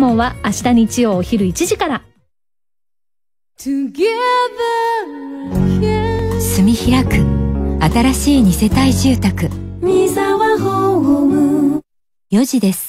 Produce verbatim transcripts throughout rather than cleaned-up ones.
門は明日日曜お昼いちじから。 住み開く新しい二世帯住宅三沢ホームよじです。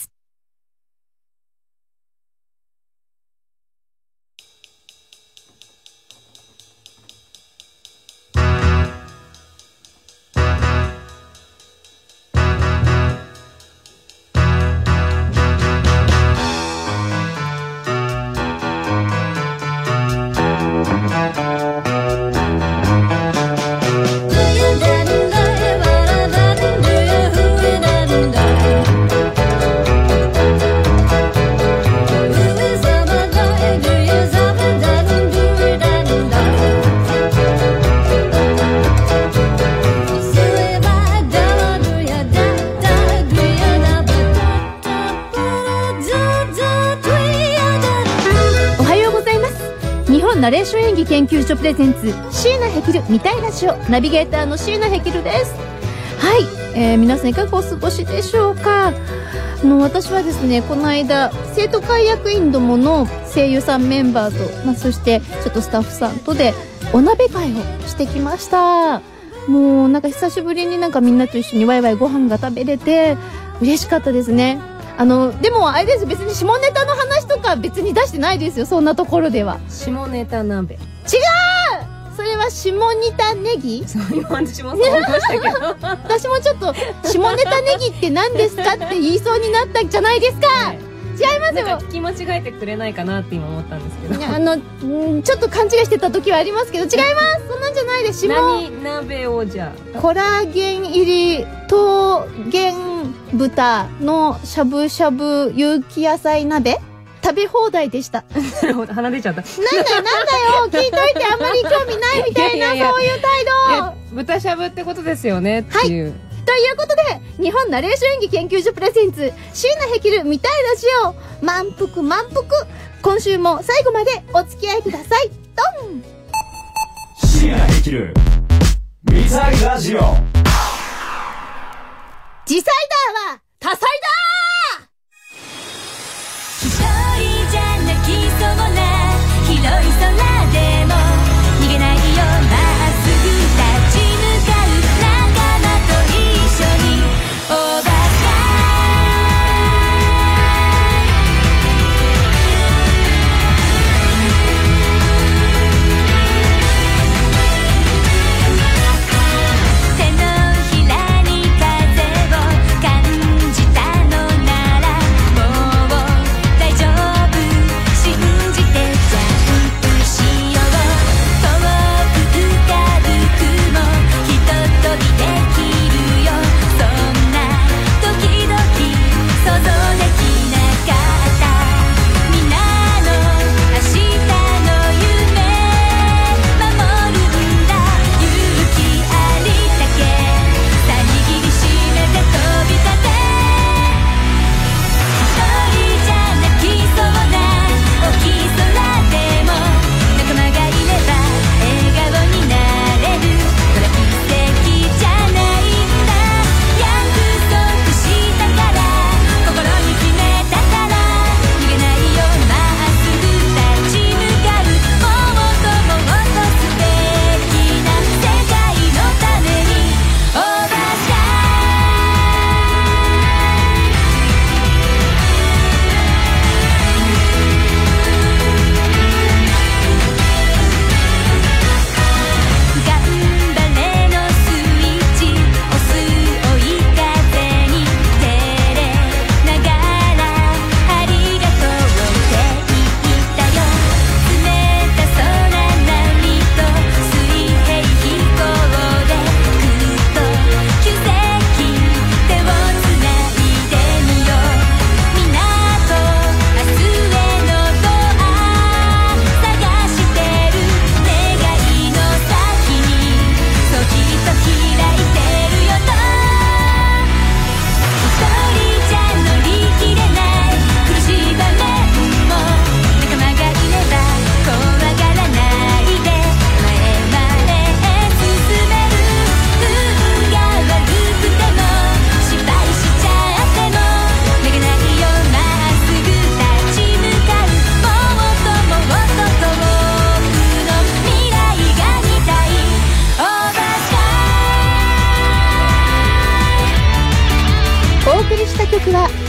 ナレーション演技研究所プレゼンツ椎名ヘキル見たいラジオ、ナビゲーターの椎名ヘキルです。はい、えー、皆さんいかがお過ごしでしょうか。あの私はですね、この間生徒会役員どもの声優さんメンバーと、まあ、そしてちょっとスタッフさんとでお鍋会をしてきました。もうなんか久しぶりになんかみんなと一緒にワイワイご飯が食べれて嬉しかったですね。あのでもあれです、別に下ネタの話とか別に出してないですよ、そんなところでは。 下ネタ鍋違う、 それは下ネタネギ。 そう、今私もそう思いましたけど私もちょっと下ネタネギって何ですかって言いそうになったじゃないですか、はい、違いますよ。 なんか聞き間違えてくれないかなって今思ったんですけど、 いや、あのんちょっと勘違いしてた時はありますけど、違います、そんなんじゃないです。 何鍋をじゃあコラーゲン入り冬源豚のしゃぶしゃぶ有機野菜鍋食べ放題でした。 鼻出ちゃった。なんだよなんだよ聞いといてあんまり興味ないみたいな、いやいやいや、そういう態度。 豚しゃぶってことですよねっていう、はい、 ということで日本ナレーション演技研究所プレゼンツ椎名ヘキル見たいラジオ満腹満腹、今週も最後までお付き合いください。ドン。 椎名ヘキル見たいラジオ。 次サイダーは多彩だー。 一人じゃ泣きそうな広い空でも逃げないよ、まっすぐ立ち向かう仲間と一緒にオーバースカ手のひらに風を感じたの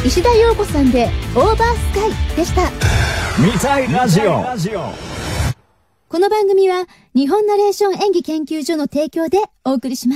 石田洋子さんでオーバースカイでした。 見たいラジオ。 この番組は日本ナレーション演技研究所の提供でお送りします。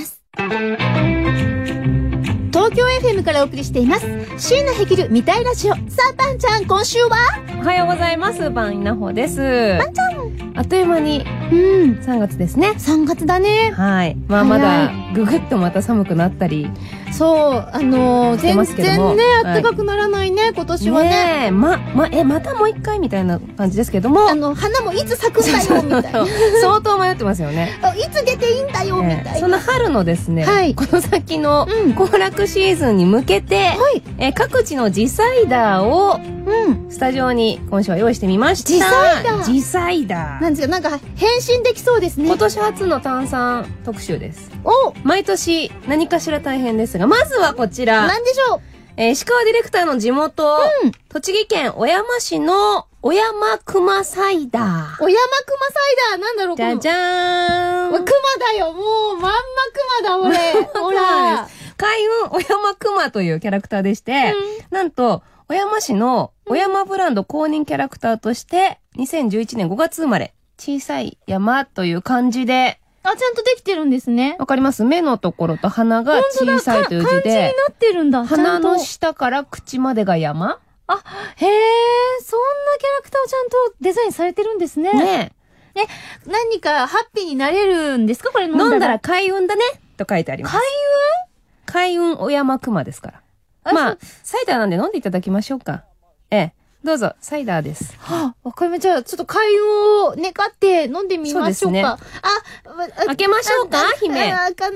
東京 エフエム からお送りしています椎名ヘキル見たいラジオ。さあパンちゃん、今週はおはようございます。パン稲穂です。 パンちゃん、 あっという間にうんさんがつですね。 さんがつだね。 はい。まあまだぐぐっとまた寒くなったり。 そう、あのー、全然ね、 はい、 暖かくならないね、今年はね。 ねえ、ま、ま、え、またもう一回みたいな感じですけども。 あの、花もいつ咲くんだよ、みたいな。 相当迷ってますよね。 いつ出ていいんだよ、みたいな。 その春のですね、 はい、 この先の行楽シーズンに向けて、はい、え各地の地サイダーを、うん、スタジオに今週は用意してみました。 地サイダー地サイダー。 なんですか、なんか変身できそうですね。 今年初の炭酸特集です。 お毎年何かしら大変ですが、まずはこちら。 なんでしょう。 えー、石川ディレクターの地元、うん、栃木県小山市の小山熊サイダー。 小山熊サイダー、なんだろう、 じゃじゃーん。 熊だよ、もう、まんま熊だ、俺。ほら。 開運小山熊というキャラクターでして、うん、なんと、小山市の小山ブランド公認キャラクターとして、にせんじゅういちねんごがつ生まれ、小さい山という漢字で、 あ、ちゃんとできてるんですね。 わかります？目のところと鼻が小さいという字で、 漢字になってるんだ。 鼻の下から口までが山？ あ、へえ、そんなキャラクターをちゃんとデザインされてるんですね。 ねえ。え、何かハッピーになれるんですか？これ飲んだら。 飲んだら開運だねと書いてあります。 開運？開運小山熊ですから。まあ、サイダーなんで飲んでいただきましょうか。ええ。どうぞ、サイダーです。 はあ、わかりました。じゃあ、ちょっと開運を願って飲んでみましょうか。うね、あ、 あ、開けましょうか、姫。 開かない。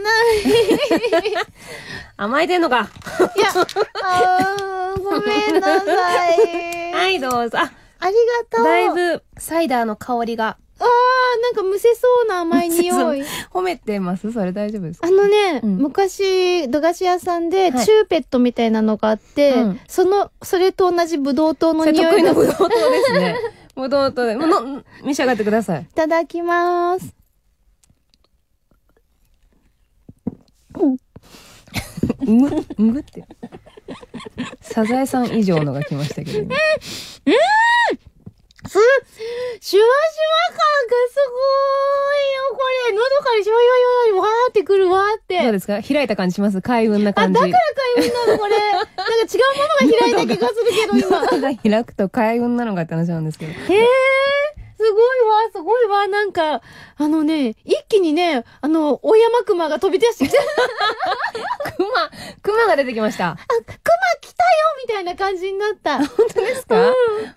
甘えてんのか。 いや、あー、ごめんなさい。 はい、どうぞ。あ、 ありがとう。 だいぶ、サイダーの香りが。 あー、なんかむせそうな甘い匂い。 褒めてます？それ大丈夫ですか？ あのね、うん、昔、駄菓子屋さんで、チューペットみたいなのがあって、はい、その、それと同じブドウ糖の匂い。 得意のブドウ糖ですね。ブドウ糖で、もの、召し上がってください。 いただきまーす。 うんぐ、うんぐって。サザエさん以上のが来ましたけどね。 うん、うんす、シュワシュワ感がすごいよ、これ。喉からシュワシュワシュワ、わーってくるわーって。 どうですか？開いた感じします？開運な感じ。 あ、だから開運なの、これ。なんか違うものが開いた気がするけど、今。 喉が開くと開運なのかって話なんですけど。へー。すごいわ、すごいわ。なんか、あのね、一気にね、あの、大山熊が飛び出してきた。 熊、熊が出てきました。あ、 熊来たよみたいな感じになった。 本当ですか？うん、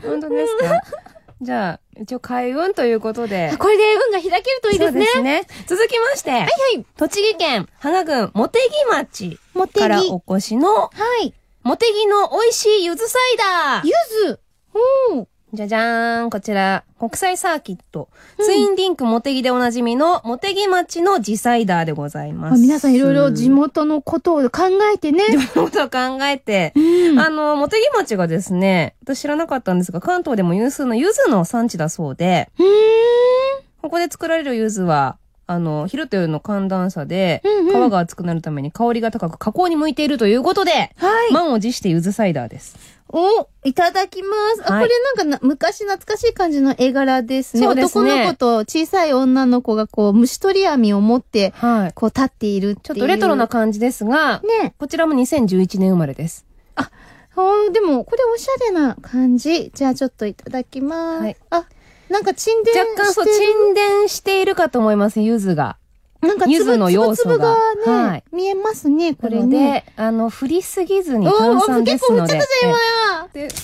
本当ですか？じゃあ、一応開運ということで。 これで運が開けるといいですね。 そうですね。続きまして。はいはい。栃木県、芳賀郡、茂木町からお越しの、はい。茂木の美味しい柚子サイダー。 柚子うん。 じゃじゃーん。こちら、国際サーキット、うん、ツインリンク茂木でおなじみの茂木町の地サイダーでございます。 皆さんいろいろ地元のことを考えてね。 地元のことを考えて。うん、あの、茂木町がですね、私知らなかったんですが、関東でも有数の柚子の産地だそうで、うーんここで作られる柚子は、あの、昼と夜の寒暖差で、うんうん、皮が厚くなるために香りが高く加工に向いているということで、はい。満を持して柚子サイダーです。 お、いただきます。あ、はい、これなんかな昔懐かしい感じの絵柄ですね。そうですね。男の子と小さい女の子がこう、虫取り網を持って、はい。こう立っているっていう。 ちょっとレトロな感じですが、ね。こちらもにせんじゅういちねん生まれです。 あ、でも、これおしゃれな感じ。じゃあちょっといただきます。はい。あ、なんか沈殿してる。 若干そう、沈殿しているかと思います、柚子が。 なんか柚子の要素が、 つぶつぶがね、はい、見えますね、これね。 で、あの、振りすぎずに炭酸ですので。 結構振っちゃったじゃん、今。で、ああダメだ。あ、あ、ダメじゃん。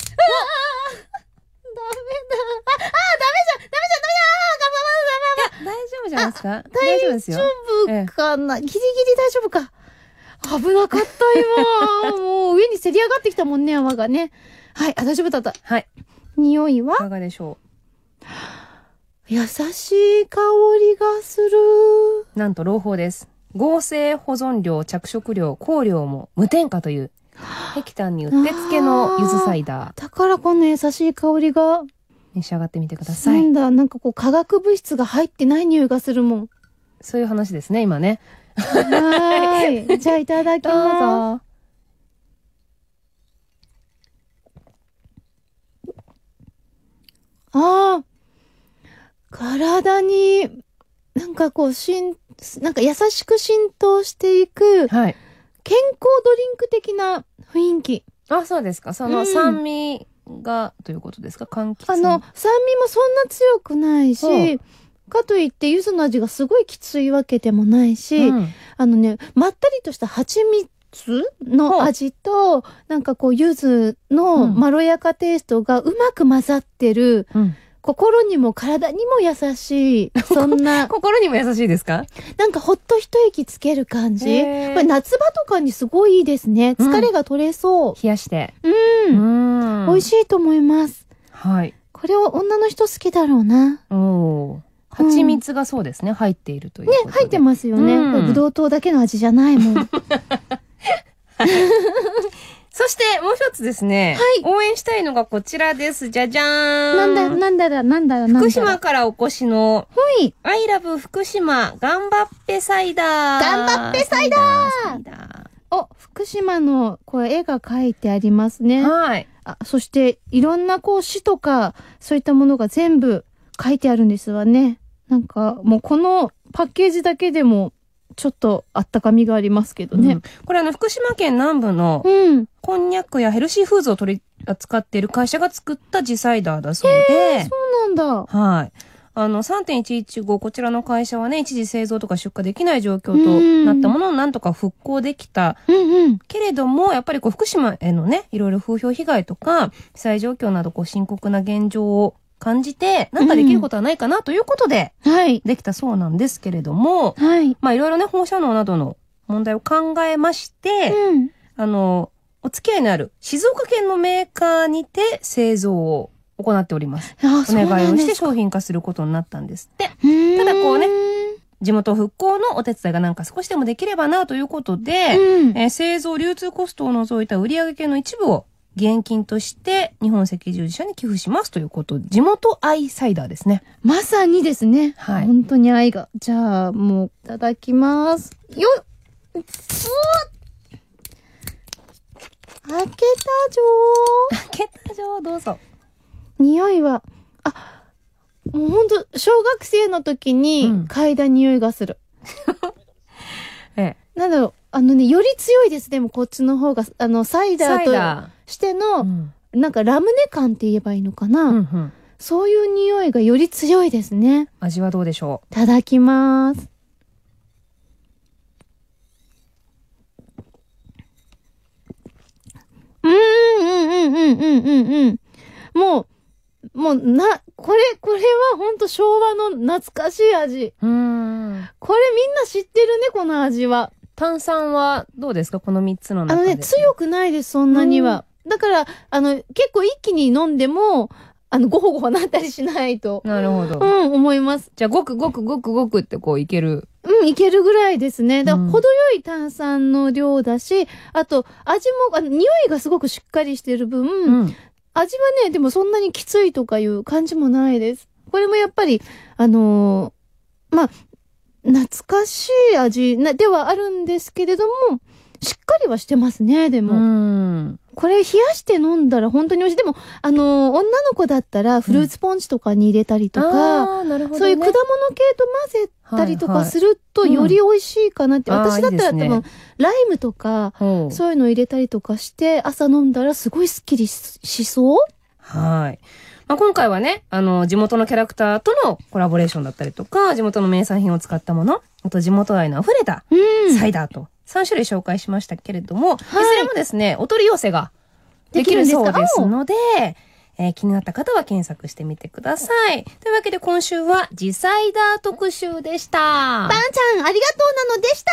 ダメじゃん。ダメじゃん。 ダメじゃん。大丈夫じゃないですか？ 大丈夫ですよ。大丈夫かな、ギリギリ大丈夫か。危なかった今。もう上にせり上がってきたもんね、泡がね。はい、あ、大丈夫だった。 はい。 匂いはいかがでしょう？ 優しい香りがする。 なんと朗報です。合成保存料、着色料、香料も無添加という、ヘキタンにうってつけの柚子サイダー。 だからこの優しい香りが。 召し上がってみてください。 なんだ、なんかこう化学物質が入ってない匂いがするもん。 そういう話ですね、今ね。 はい。じゃあいただきます。どうぞ。 体に、なんかこう、しん、なんか優しく浸透していく、 はい。 健康ドリンク的な雰囲気。 あ、そうですか。その酸味が、ということですか？柑橘。 あの、酸味もそんな強くないし、 うんかといって柚子の味がすごいきついわけでもないし、 うんあのね、まったりとした蜂蜜の味と、なんかこう柚子のまろやかテイストがうまく混ざってる、 うん心にも体にも優しい、そんな、 心にも優しいですか？ なんかほっと一息つける感じ。 へーこれ夏場とかにすごいいいですね。 うん疲れが取れそう。 冷やして。 うん。 ん美味しいと思います。 はい。 これを女の人好きだろうな。 おー。蜂蜜がそうですね、入っているというねことで。、 入ってますよね。 うんこれブドウ糖だけの味じゃないもん。 そして、もう一つですね。 はい応援したいのがこちらです。じゃじゃーん。 なんだ、なんだら、なんだら、なんだら。 福島からお越しの、 ほい。 アイラブ福島、ガンバッペサイダー。 ガンバッペサイダーサイダお、福島の、こう、絵が描いてありますね。 ーはい。 あ、そして、いろんな、こう、詩とか、そういったものが全部書いてあるんですわね。なんか、もうこのパッケージだけでも、ちょっとあったかみがありますけどねうん。これあの、福島県南部の、 うん。 こんにゃくやヘルシーフーズを取り扱っている会社が作った自サイダーだそうで、 そうなんだ。 はい。あの、さんてんいちいちご、こちらの会社はね、一時製造とか出荷できない状況となったものをなんとか復興できたうんうん。 けれども、やっぱりこう、福島へのね、いろいろ風評被害とか、被災状況など、こう、深刻な現状を感じて、なんかできることはないかなということで、 はい。 できたそうなんですけれども、 はい。 まあ、いろいろね、放射能などの問題を考えまして、 うん。 あの、お付き合いのある静岡県のメーカーにて製造を行っております。 あ、 おそう願いをしてなんですか。 商品化することになったんですって。 たただこうね地元復興のお手伝いがなんか少しでもできればなということで、 うん。 えー製造流通コストを除いた売上系の一部を現金として日本赤十字社に寄付しますということで、地元愛サイダーですね。 まさにですね。 はい本当に愛が。じゃあ、もう、いただきます。よっおー開けたじょケタ上どうぞ。 ー。匂いは、あ、もうほんと、小学生の時うんに嗅いだ匂いがする。 ええ。 なんだろう、あのね、より強いです。でもこっちの方が、あの、サイダサイーとダー。 しての、 うん。 なんかラムネ感って言えばいいのかな、 うんうん。 そういう匂いがより強いですね。 味はどうでしょいただきます。うーん、うん、うん、うん、うん、うん、うん。もう、もう、な、これ、これはほんと昭和の懐かしい味。 う。うーん。 これみんな知ってるね、この味は。 炭酸はどうですかこの三つの中で。 あのね、強くないです、そんなには。だから、あの、結構一気に飲んでも、あの、ごほごほなったりしないと。 なるほど。 うん、思います。 じゃあ、ごくごくごくごくってこういける。 うん、いけるぐらいですね。だから、 うん程よい炭酸の量だし、あと、味も、あの、匂いがすごくしっかりしてる分、 うん。 味はね、でもそんなにきついとかいう感じもないです。これもやっぱり、あのーまあ、懐かしい味な、ではあるんですけれども、しっかりはしてますね、でも。 うん。 これ冷やして飲んだら本当に美味しい。でも、あのー女の子だったらフルーツポンチとかに入れたりとか、 ああ、なるほど、ね。 そういう果物系と混ぜたりとかするとはいはいより美味しいかなって。 うん私だったらあーいいですね多分、ライムとか、 ほうそういうの入れたりとかして、朝飲んだらすごいスッキリししそうはい。まあ、今回はね、あの、地元のキャラクターとのコラボレーションだったりとか、地元の名産品を使ったもの、あと地元愛の溢れたうん。 サイダーとさん種類紹介しましたけれども、 はいいずれもですね、お取り寄せができるそうですので、えー気になった方は検索してみてください。というわけで今週は自サイダー特集でした。 ばんちゃん、ありがとうなのでした。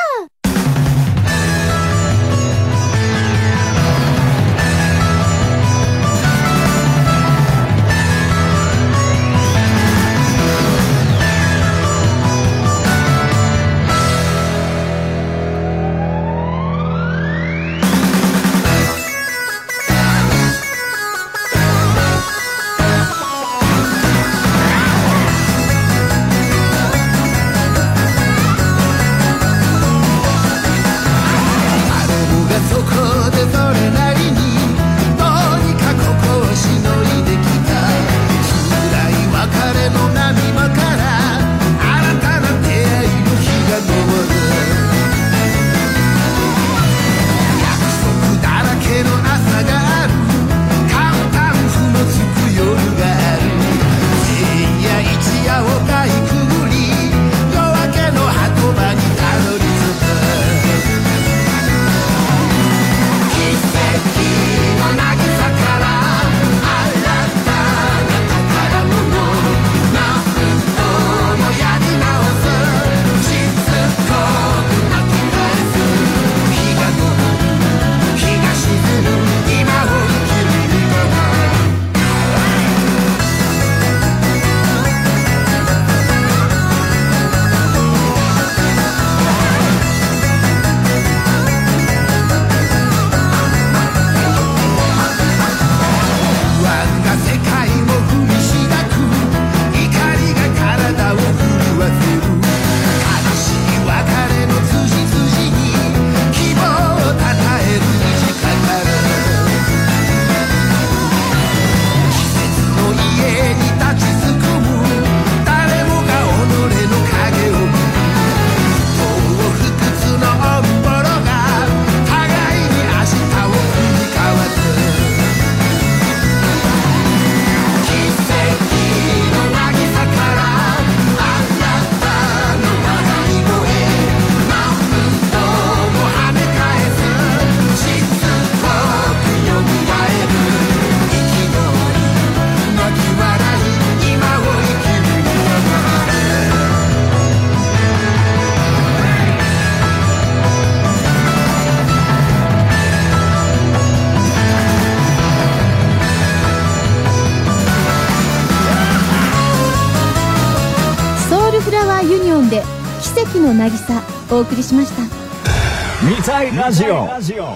ユニオンで奇跡の渚お送りしました。 見たいラジオ。 東京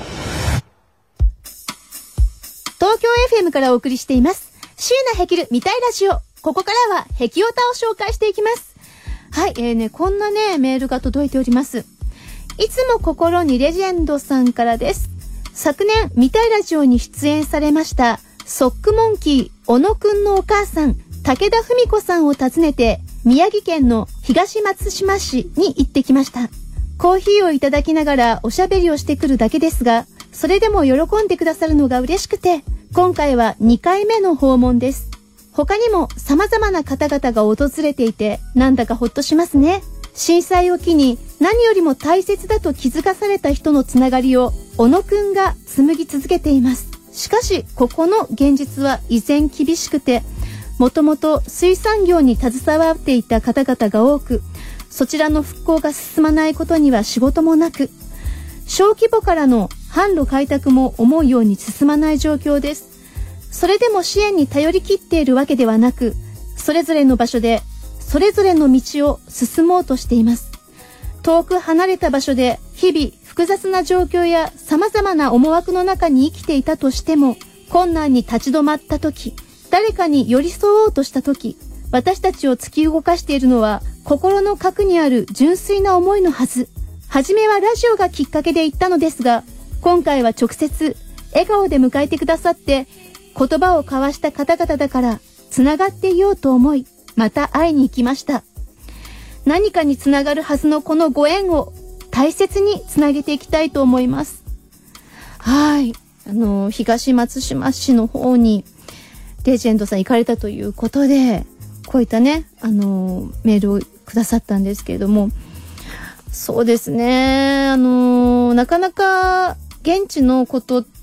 エフエム からお送りしています椎名ヘキル見たいラジオ。ここからはヘキオタを紹介していきます。はい、えーね、こんなね、メールが届いております。いつも心にレジェンドさんからです。昨年、見たいラジオに出演されました、ソックモンキー、小野くんのお母さん、武田文子さんを訪ねて、宮城県の東松島市に行ってきました。コーヒーをいただきながらおしゃべりをしてくるだけですが、それでも喜んでくださるのが嬉しくて、今回はにかいめの訪問です。他にも様々な方々が訪れていて、なんだかほっとしますね。震災を機に何よりも大切だと気づかされた人のつながりを小野くんが紡ぎ続けています。しかし、ここの現実は依然厳しくて、もともと水産業に携わっていた方々が多く、そちらの復興が進まないことには仕事もなく、小規模からの販路開拓も思うように進まない状況です。それでも支援に頼り切っているわけではなく、それぞれの場所でそれぞれの道を進もうとしています。遠く離れた場所で日々複雑な状況や様々な思惑の中に生きていたとしても、困難に立ち止まった時、誰かに寄り添おうとした時、私たちを突き動かしているのは心の核にある純粋な思いのはず。はじめはラジオがきっかけで言ったのですが、今回は直接笑顔で迎えてくださって言葉を交わした方々だからつながっていようと思い、また会いに行きました。何かにつながるはずのこのご縁を大切につなげていきたいと思います。はい。あの、東松島市の方にレジェンドさん行かれたということで、こういったね、あの、メールをくださったんですけれども、そうですね、あの、なかなか現地のことって、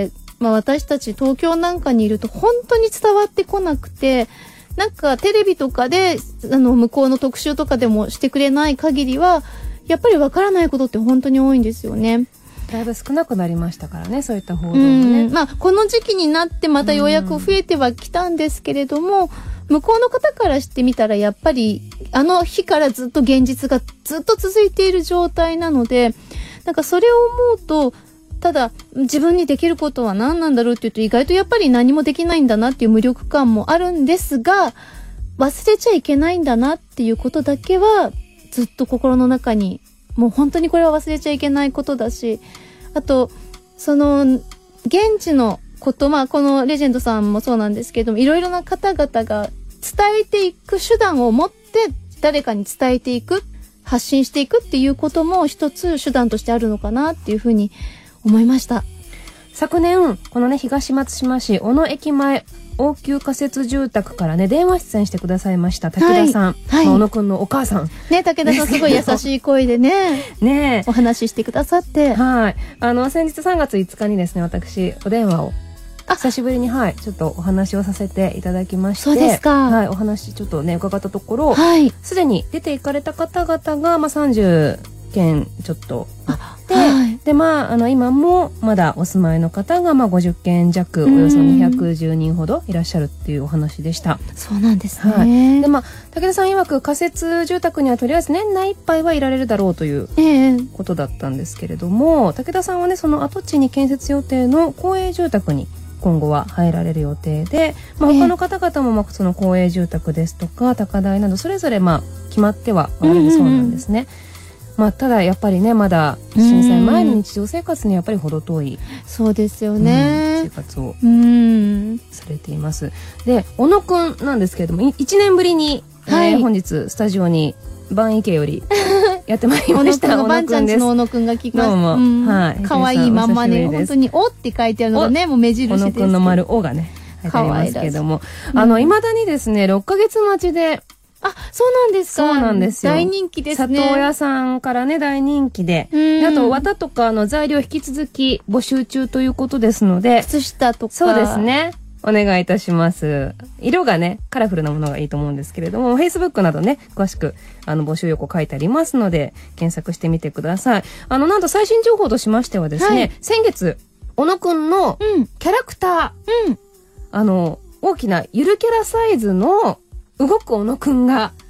まあ私たち東京なんかにいると本当に伝わってこなくて、なんかテレビとかで、あの、向こうの特集とかでもしてくれない限りは、やっぱりわからないことって本当に多いんですよね。 だいぶ少なくなりましたからね、そういった報道もね。 まあ、この時期になってまたようやく増えてはきたんですけれども、向こうの方からしてみたらやっぱり、あの日からずっと現実がずっと続いている状態なので、なんかそれを思うと、ただ自分にできることは何なんだろうって言うと意外とやっぱり何もできないんだなっていう無力感もあるんですが、忘れちゃいけないんだなっていうことだけはずっと心の中に、もう本当にこれは忘れちゃいけないことだし、あとその現地のこと、まあこのレジェンドさんもそうなんですけども、いろいろな方々が伝えていく手段を持って誰かに伝えていく、発信していくっていうことも一つ手段としてあるのかなっていうふうに思いました。 昨年、このね、東松島市小野駅前応急仮設住宅からね、電話出演してくださいました武田さん、はいはい、まあ、小野くんのお母さんね、武田さんすごい優しい声でねねお話ししてくださって、 はい、あの先日さんがついつかにですね、私お電話を久しぶりに、はい、ちょっとお話をさせていただきまして、 そうですか、 はい、お話ちょっとね伺ったところ、 はい、 すでに出て行かれた方々が、まあ、さんじゅっけんちょっとあって、はい、でまああの今もまだお住まいの方が、まあ、ごじゅっけん弱、およそにひゃくじゅうにんほどいらっしゃるっていうお話でした。 そうなんですね、 はい、でまあ武田さん曰く仮設住宅にはとりあえず年内いっぱいはいられるだろうということだったんですけれども、えー、武田さんはね、その跡地に建設予定の公営住宅に今後は入られる予定で、まあ、他の方々もまあその公営住宅ですとか高台などそれぞれまあ決まってはおられるそうなんですね。うんうんうん、まあ、ただやっぱりね、まだ震災前の日常生活にやっぱり程遠い、 そうですよね、 うん、生活をされています。で、小野くんなんですけれども、いちねんぶりに、はい、えー、本日スタジオに万池よりやってまいりました。 小野くんのバンちゃんちの小野くんが聞きます。 どうも、うん、はい、 可愛いまんまね、本当におって書いてあるのがね、もう目印です。 小野くんの丸おがね書いてありますけれども、あの未だにですねろっかげつ待ちで、 あ、そうなんですか。 そうなんですよ。 大人気ですね。 里親さんからね、大人気で。で、あと、綿とかの材料引き続き募集中ということですので。 靴下とか。 そうですね。お願いいたします。色がね、カラフルなものがいいと思うんですけれども、Facebook などね、詳しく、あの、募集要項書いてありますので、検索してみてください。あの、なんと最新情報としましてはですね、はい、先月、小野くんのキャラクター、うん、あの、大きなゆるキャラサイズの動く小野くんが、え、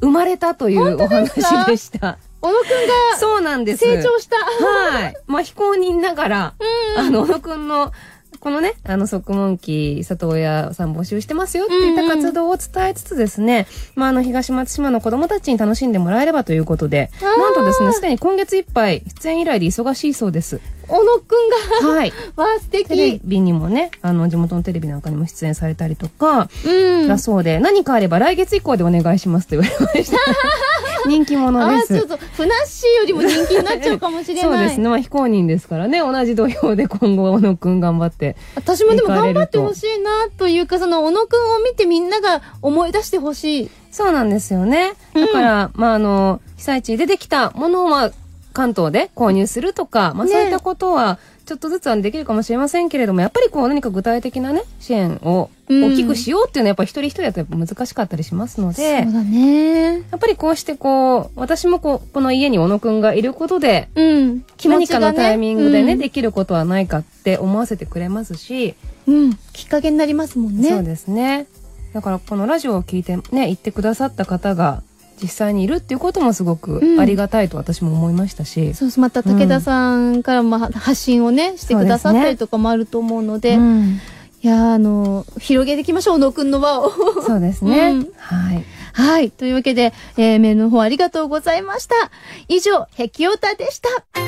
生まれたというお話でした。 小野くんがそうなんです。 成長した。 はい。まあ、非公認ながら、あの、小野くんの、このね、あの、ソックモンキー、里親さん募集してますよっていった活動を伝えつつですね、うんうん、まあ、あの、東松島の子供たちに楽しんでもらえればということで、なんとですね、すでに今月いっぱい出演依頼で忙しいそうです。 小野くんが、 はい。 わあ、素敵。 テレビにもね、あの、地元のテレビなんかにも出演されたりとか、 うん。 だそうで、何かあれば来月以降でお願いしますと言われました。人気者です。 あ、ちょっと、ふなっしーよりも人気になっちゃうかもしれない。 そうですね。まあ、非公認ですからね。同じ土俵で今後、小野くん頑張って。 私もでも頑張ってほしいな、というか、その、小野くんを見てみんなが思い出してほしい。 そうなんですよね。だから、うん、まあ、あの、被災地に出てきたものは、関東で購入するとか、まあ、そういったことは、ちょっとずつはできるかもしれませんけれども、やっぱりこう何か具体的なね、支援を大きくしようっていうのはやっぱり一人一人だとやっぱ難しかったりしますので、 そうだね。 やっぱりこうしてこう、私もこう、この家に小野くんがいることで、 うん、気持ちがね、 何かのタイミングでね、 うん、 できることはないかって思わせてくれますし、 うん、きっかけになりますもんね。 そうですね。だからこのラジオを聞いてね、言ってくださった方が、実際にいるっていうこともすごくありがたいと私も思いましたし、うん、 そうまた武田さんからも発信をねしてくださったりとかもあると思うので、うん、いやあの広げていきましょう小野くんの輪を。 そうですね、うん、 はいはいというわけで、えー、メールの方ありがとうございました。以上へきおたでした。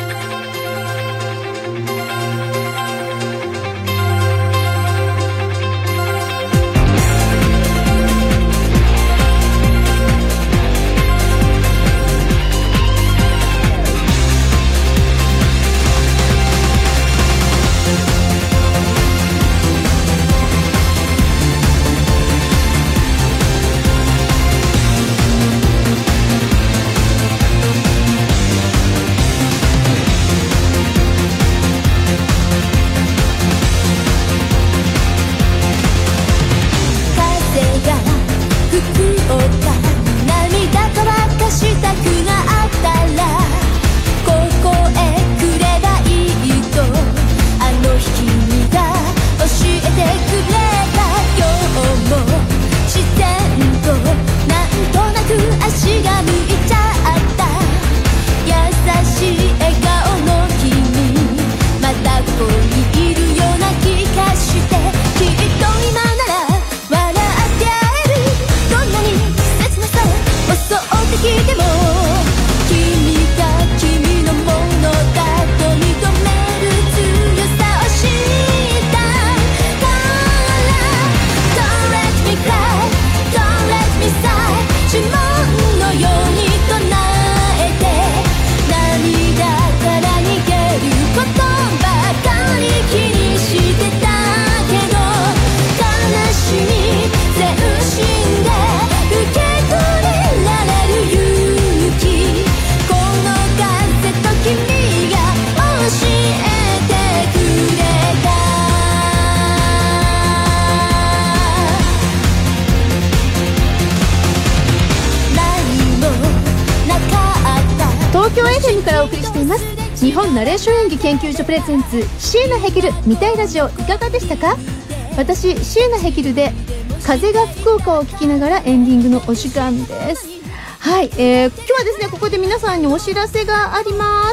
日本ナレーション演技研究所プレゼンツ椎名ヘキル見たいラジオいかがでしたか。私椎名ヘキルで風が福岡を聞きながらエンディングのお時間です。はい、えー、今日はですねここで皆さんにお知らせがあります。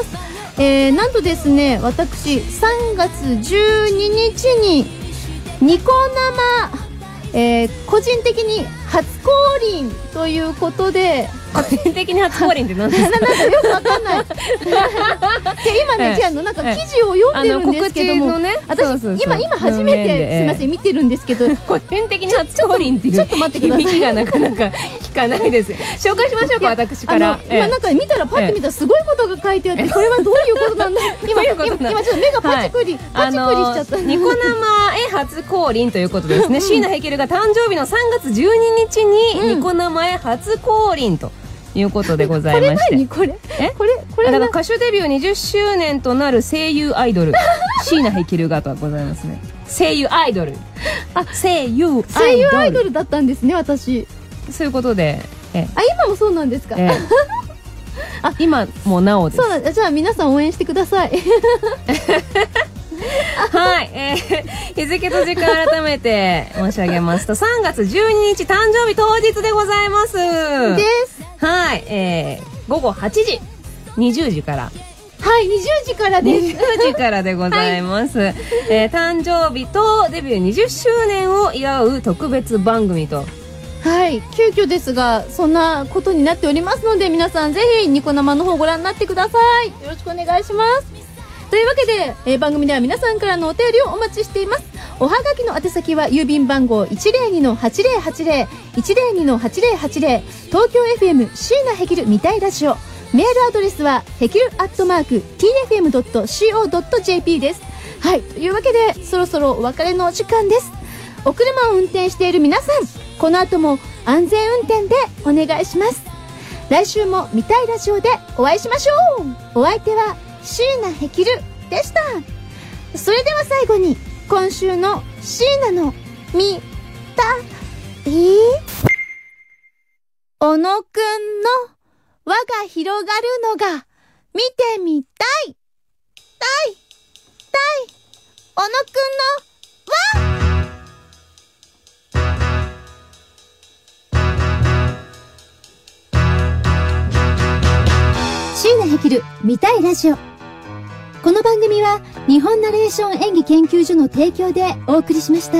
えー、なんとですね私さんがつじゅうににちにニコ生、えー、個人的に初降臨ということで個人的に初降臨って何ですか？ なんかよくわかんない。今ね、じゃあのなんか記事を読んでるんですけども、ね、私そうそうそう今今初めてすみません見てるんですけど、 個人的に初降臨っていうちょっと待ってください。 響きがなかなか聞かないです。紹介しましょうか私から。 今なんか見たらパッと見たらすごいことが書いてあって、これはどういうことなんだ。今今今ちょっと目がパチクリパチクリしちゃった。 ニコ生へ初降臨ということですね。椎名ヘキルが誕生日のさんがつじゅうににちにニコ生へ初降臨と。いうことでございまして。 これ何これえこれこれだから歌手デビューにじゅっしゅうねんとなる声優アイドル椎名ヘキルがとはございますね。声優アイドルあ声優アイドル声優アイドルだったんですね私。 そういうことでえあ今もそうなんですか。ええ、 あ今もなおです。 そうなんじゃあ皆さん応援してください。 はい、えー、日付と時間改めて申し上げますとさんがつじゅうににち誕生日当日でございます。 です。 はい、えー、午後はちじ、にじゅうじから。 はい、にじゅうじからです。 にじゅうじからでございます。はい、えー、誕生日とデビューにじゅっしゅうねんを祝う特別番組と。 はい、急遽ですが、そんなことになっておりますので、皆さんぜひニコ生の方ご覧になってください。よろしくお願いします。というわけで、えー、番組では皆さんからのお便りをお待ちしています。おはがきの宛先は郵便番号 いちまるにのはちまるはちまる いちまるにのはちまるはちまる 東京 エフエム 椎名ヘキル見たいラジオ。メールアドレスはヘキルアットマーク ティーエフエムドットシーオードットジェーピー です。はい、というわけでそろそろお別れのお時間です。お車を運転している皆さん、この後も安全運転でお願いします。来週も見たいラジオでお会いしましょう。お相手は椎名ヘキルでした。それでは最後に今週の椎名の見たい小野くんの輪が広がるのが見てみたいたいたい小野くんの輪。椎名ヘキル見たいラジオ。この番組は日本ナレーション演技研究所の提供でお送りしました。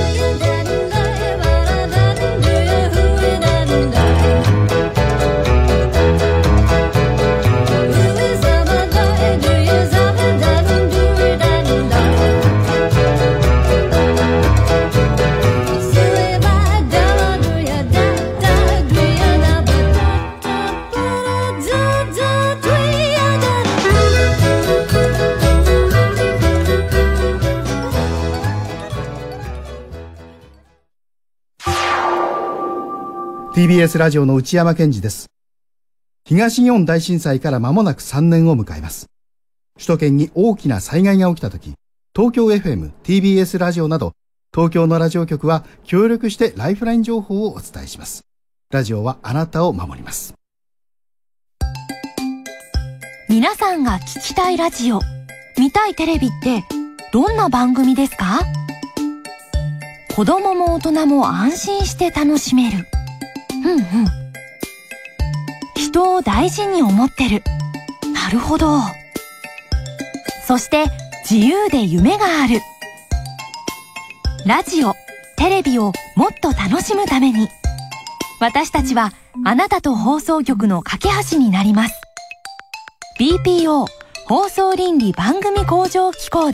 ティービーエス ラジオの内山健二です。東日本大震災から間もなくさんねんを迎えます。首都圏に大きな災害が起きたとき、東京 エフエム、ティービーエス ラジオなど、東京のラジオ局は協力してライフライン情報をお伝えします。ラジオはあなたを守ります。 皆さんが聞きたいラジオ、見たいテレビってどんな番組ですか？子供も大人も安心して楽しめる。うんうん。人を大事に思ってる。なるほど。そして自由で夢がある。ラジオ、テレビをもっと楽しむために、私たちはあなたと放送局の架け橋になります。ビーピーオー 放送倫理番組向上機構